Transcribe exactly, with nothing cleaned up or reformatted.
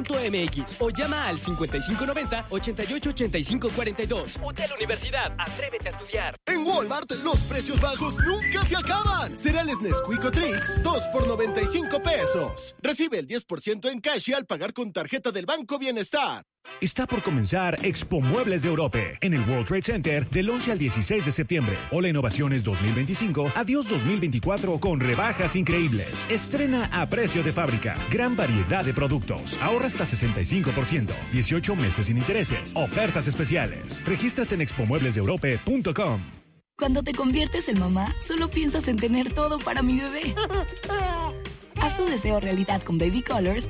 punto m x o llama al cincuenta y cinco noventa, ochenta y ocho ochenta y cinco cuarenta y dos. Hotel Universidad, atrévete a estudiar. En Walmart, los precios bajos nunca se acaban. Cereales Nesquik o Trix, dos por noventa y cinco pesos. Recibe el diez por ciento en cash al pagar con tarjeta del Banco Bienestar. Está por comenzar Expo Muebles de Europe en el World Trade Center del once al dieciséis de septiembre. Hola Innovaciones dos mil veinticinco, adiós dos mil veinticuatro con rebajas increíbles. Estrena a precio de fábrica. Gran variedad de productos. Ahorra hasta sesenta y cinco por ciento. dieciocho meses sin intereses. Ofertas especiales. Regístrate en expo muebles de europe punto com. Cuando te conviertes en mamá, solo piensas en tener todo para mi bebé. Haz tu deseo realidad con Baby Colors